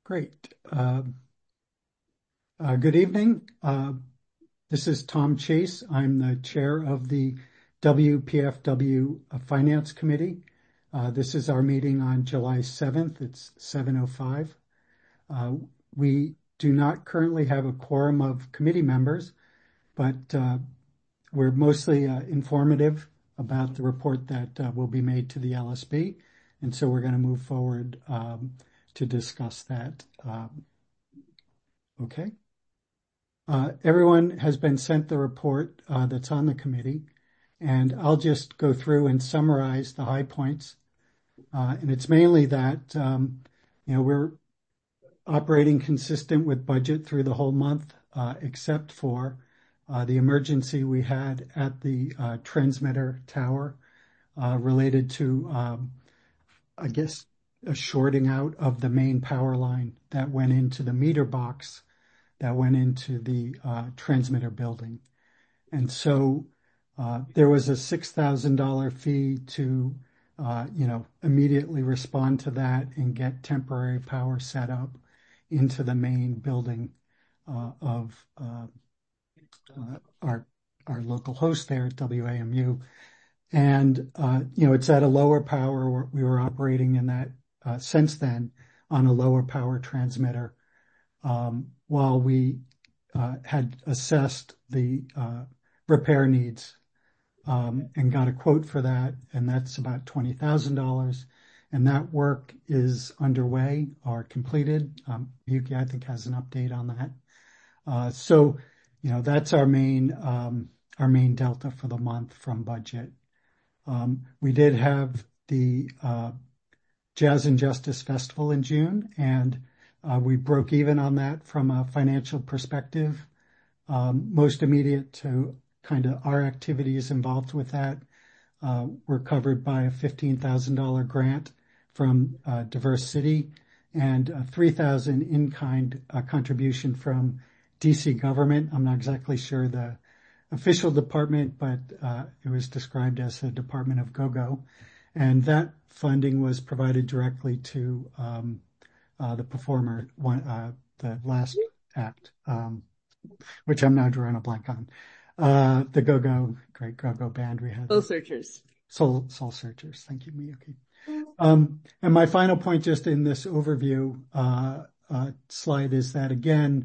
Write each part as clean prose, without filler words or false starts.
Great. Good evening. This is Tom Chase. I'm the chair of the WPFW Finance Committee. This is our meeting on July 7th. It's 7:05. We do not currently have a quorum of committee members, but we're mostly informative about the report that will be made to the LSB. And so we're going to move forward to discuss that. Okay. Everyone has been sent the report that's on the committee, and I'll just go through and summarize the high points. And it's mainly that, we're operating consistent with budget through the whole month, except for the emergency we had at the transmitter tower related to, a shorting out of the main power line that went into the meter box that went into the transmitter building. And so there was a $6,000 fee to, immediately respond to that and get temporary power set up into the main building of our local host there at WAMU. And, it's at a lower power. We were operating in that since then on a lower power transmitter while we had assessed the repair needs and got a quote for that, and that's about $20,000. And that work is underway or completed. Yuki, I think, has an update on that. So, that's our main delta for the month from budget. We did have the Jazz and Justice Festival in June, and we broke even on that from a financial perspective. Most immediate to kind of our activities involved with that were covered by a $15,000 grant from Diverse City and a $3,000 in-kind contribution from DC government. I'm not exactly sure the official department, but it was described as the Department of Go-Go. And that funding was provided directly to the performer, the last act, which I'm now drawing a blank on. The Go-Go, great Go-Go band we had. Soul Searchers. Soul Searchers. Thank you, Miyuki. And my final point just in this overview slide is that, again,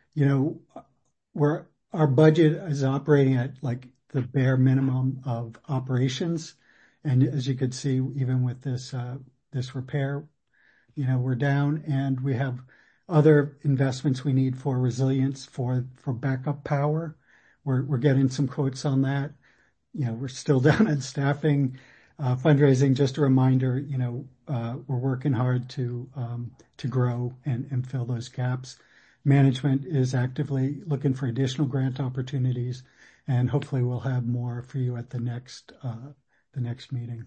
our budget is operating at like the bare minimum of operations. And as you could see, even with this repair, we're down, and we have other investments we need for resilience, for backup power. We're getting some quotes on that. We're still down at staffing, fundraising. Just a reminder, we're working hard to grow and fill those gaps. Management is actively looking for additional grant opportunities, and hopefully we'll have more for you at the next meeting.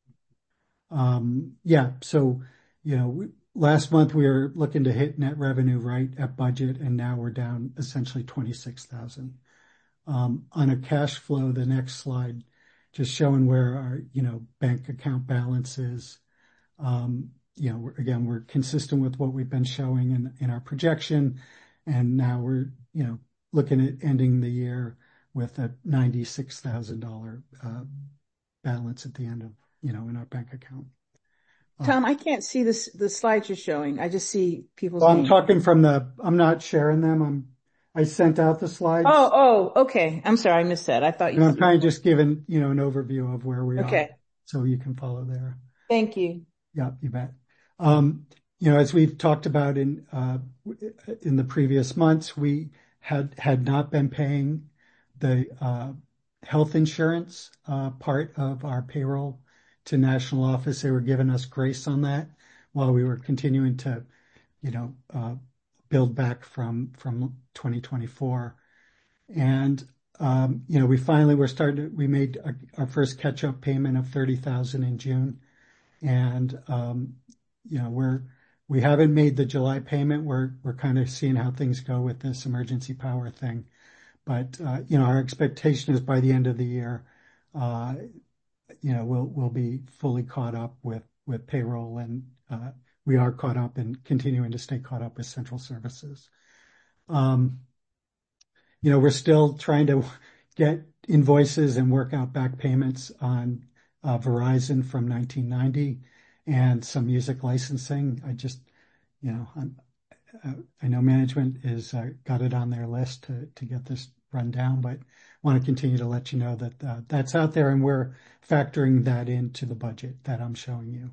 So, last month we were looking to hit net revenue right at budget, and now we're down essentially 26,000. On a cash flow, the next slide, just showing where our, bank account balance is. We're consistent with what we've been showing in our projection. And now we're, looking at ending the year with a $96,000 balance at the end of, in our bank account. Tom, I can't see the slides you're showing. I just see people's I'm names. talking I'm not sharing them. I sent out the slides. Oh, okay. I'm sorry, I missed that. I thought you. I'm kind of just giving, an overview of where we are. So you can follow there. Thank you. Yeah, you bet. As we've talked about in the previous months, we had not been paying the health insurance part of our payroll to national office. They were giving us grace on that while we were continuing to, build back from 2024. And, we finally we made our first catch-up payment of $30,000 in June. And, we haven't made the July payment. We're kind of seeing how things go with this emergency power thing. But, our expectation is by the end of the year, we'll be fully caught up with payroll and we are caught up and continuing to stay caught up with central services. We're still trying to get invoices and work out back payments on Verizon from 1990 and some music licensing. I know management is got it on their list to get this run down, but want to continue to let you know that that's out there, and we're factoring that into the budget that I'm showing you.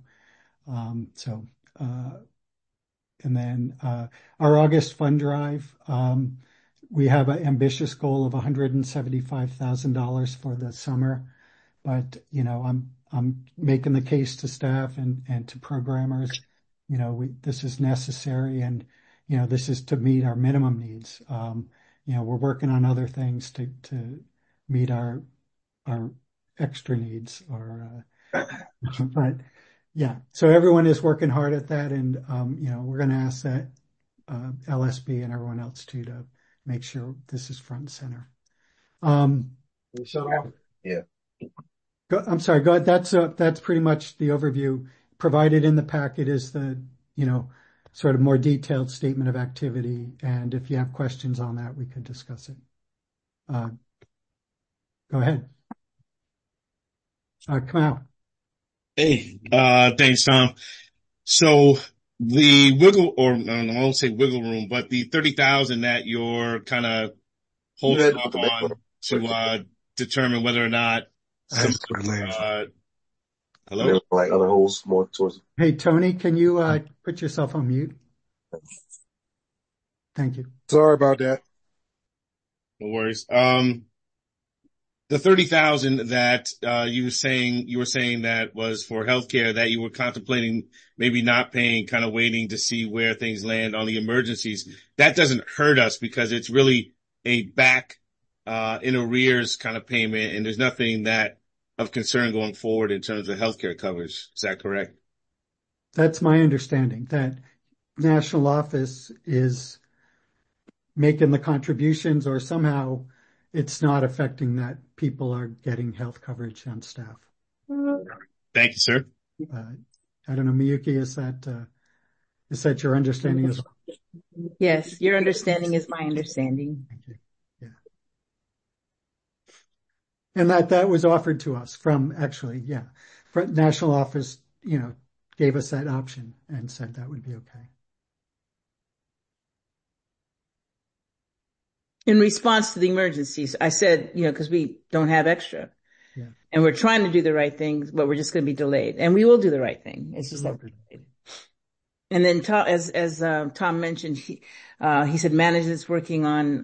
And then our August fund drive, we have an ambitious goal of $175,000 for the summer, but I'm making the case to staff and to programmers. This is necessary, and this is to meet our minimum needs. We're working on other things to meet our extra needs, but yeah. So everyone is working hard at that, and we're going to ask that LSB and everyone else too to make sure this is front and center. Shut off. Yeah. I'm sorry. Go ahead. That's pretty much the overview. Provided in the packet is the sort of more detailed statement of activity, and if you have questions on that, we could discuss it. Go ahead. Come out. Hey, thanks, Tom. So the I won't say wiggle room, but the 30,000 that you're kind of holding up on to determine whether or not hello? Like other holes more towards. Hey, Tony, can you put yourself on mute? Thank you. Sorry about that. No worries. The 30,000 that you were saying that was for healthcare that you were contemplating maybe not paying, kind of waiting to see where things land on the emergencies. That doesn't hurt us because it's really a back in arrears kind of payment, and there's nothing that of concern going forward in terms of healthcare coverage. Is that correct? That's my understanding, that national office is making the contributions, or somehow it's not affecting that people are getting health coverage on staff. Thank you, sir. I don't know, Miyuki, is that your understanding as well? Yes, your understanding is my understanding. Thank you. Yeah. And that was offered to us from national office, gave us that option and said that would be okay. In response to the emergencies, I said, because we don't have extra. Yeah. And we're trying to do the right thing, but we're just going to be delayed. And we will do the right thing. It's just that we're delayed. And then as Tom mentioned, he said management's working on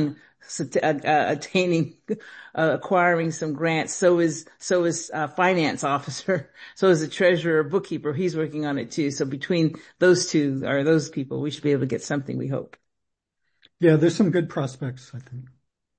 acquiring some grants. So is finance officer. So is the treasurer, bookkeeper. He's working on it too. So between those people, we should be able to get something, we hope. Yeah, there's some good prospects, I think.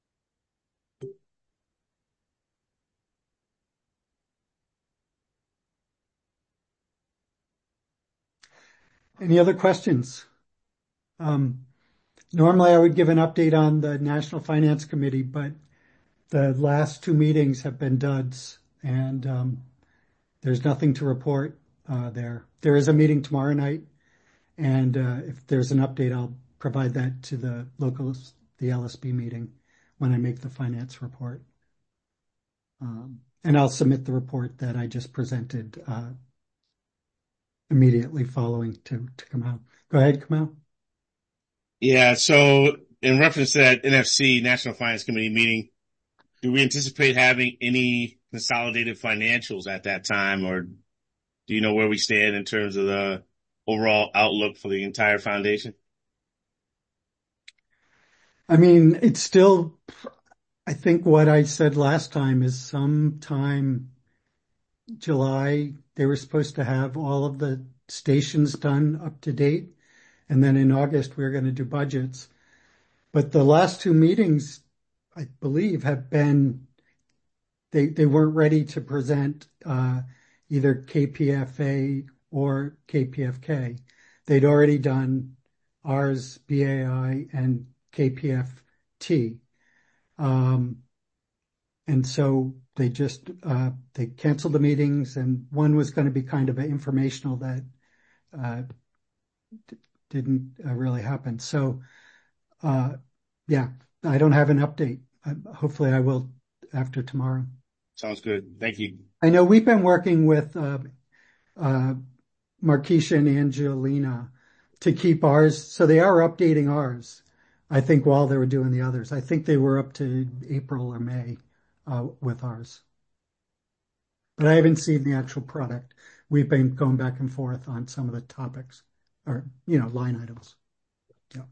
Any other questions? Normally I would give an update on the National Finance Committee, but the last two meetings have been duds, and there's nothing to report there. There is a meeting tomorrow night, and if there's an update, I'll provide that to the LSB meeting when I make the finance report. And I'll submit the report that I just presented immediately following to come out. Go ahead, Kamal. Yeah, so in reference to that NFC, National Finance Committee meeting, do we anticipate having any consolidated financials at that time, or do you know where we stand in terms of the overall outlook for the entire foundation? I mean, it's still, I think what I said last time is sometime July, they were supposed to have all of the stations done up to date. And then in August, we were going to do budgets. But the last two meetings, I believe, have been, they weren't ready to present either KPFA or KPFK. They'd already done ours, BAI, and KPFT. And so they just, they canceled the meetings, and one was going to be kind of an informational that, didn't really happen. So, yeah, I don't have an update. Hopefully I will after tomorrow. Sounds good. Thank you. I know we've been working with Markeisha and Angelina to keep ours. So they are updating ours, I think, while they were doing the others. I think they were up to April or May with ours. But I haven't seen the actual product. We've been going back and forth on some of the topics or, line items. Yeah.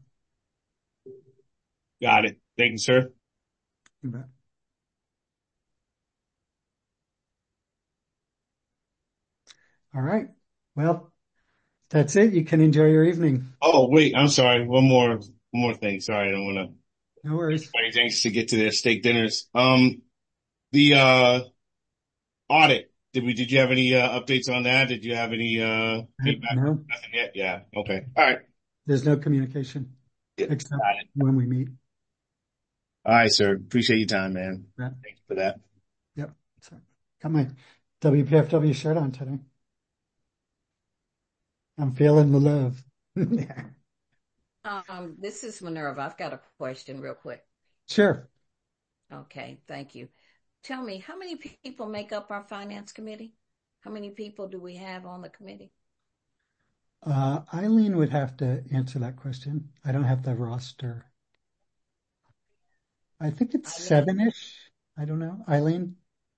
Got it. Thank you, sir. You bet. All right. Well, that's it. You can enjoy your evening. Oh, wait, I'm sorry. One more thing. Sorry, I don't want to. No worries. Everybody's anxious to get to their steak dinners. The audit. Did you have any updates on that? Did you have any feedback? No. Nothing yet? Yeah. Okay. All right. There's no communication except when we meet. All right, sir. Appreciate your time, man. Yeah. Thank you for that. Yep. So, got my WPFW shirt on today. I'm feeling the love. This is Minerva. I've got a question real quick. Sure. Okay, thank you. Tell me, how many people make up our finance committee? How many people do we have on the committee? Eileen would have to answer that question. I don't have the roster. I think it's seven-ish. I don't know. Eileen?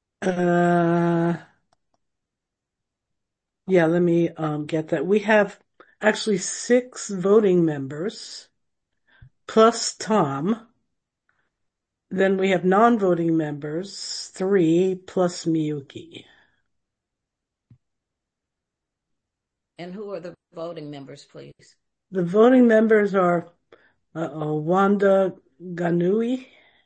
Yeah, let me get that. We have actually 6 voting members plus Tom. Then we have non-voting members, 3 plus Miyuki. And who are the voting members, please? The voting members are Wanda Ganui.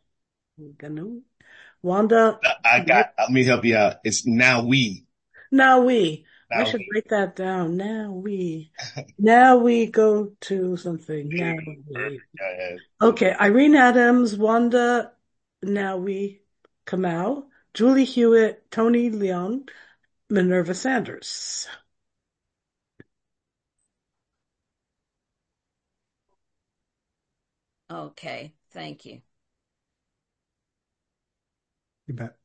Wanda. Let me help you out. It's now we. I should write that down. Now we go to something. Now we. Okay. Irene Adams, Wanda, now we, Kamau, Julie Hewitt, Tony Leon, Minerva Sanders. Okay. Thank you. You bet.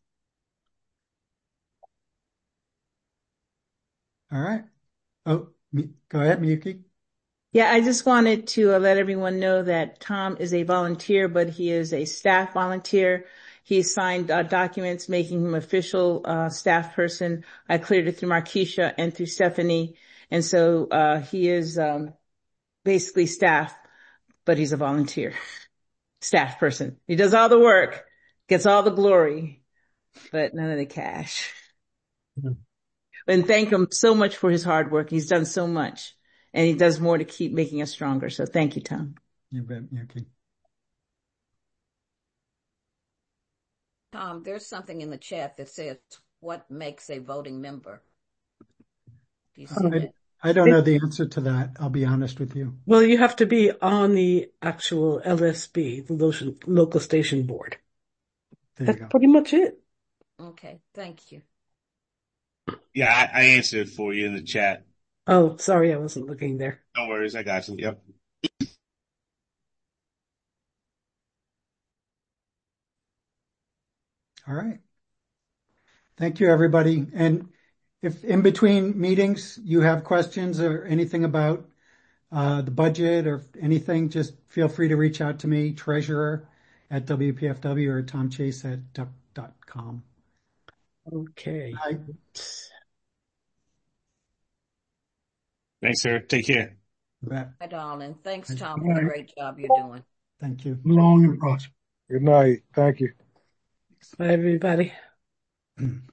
All right. Oh, go ahead, Miyuki. Yeah, I just wanted to let everyone know that Tom is a volunteer, but he is a staff volunteer. He signed documents making him official staff person. I cleared it through Markeisha and through Stephanie. And so he is basically staff, but he's a volunteer staff person. He does all the work, gets all the glory, but none of the cash. Mm-hmm. And thank him so much for his hard work. He's done so much, and he does more to keep making us stronger. So thank you, Tom. You bet, Yuki. Tom, there's something in the chat that says, what makes a voting member? Do you see that? I don't know the answer to that. I'll be honest with you. Well, you have to be on the actual LSB, the local station board. That's pretty much it. Okay, thank you. Yeah, I answered for you in the chat. Oh, sorry, I wasn't looking there. No worries, I got you. Yep. All right. Thank you, everybody. And if in between meetings you have questions or anything about the budget or anything, just feel free to reach out to me, treasurer@WPFW or tomchase@duck.com. Okay. Thanks, sir. Take care. Bye, darling. Thanks, Tom, for the great job you're doing. Thank you. Long and prosperous. Good night. Thank you. Bye, everybody. What'd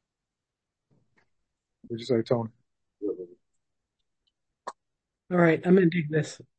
you say, Tony? All right, I'm ending this.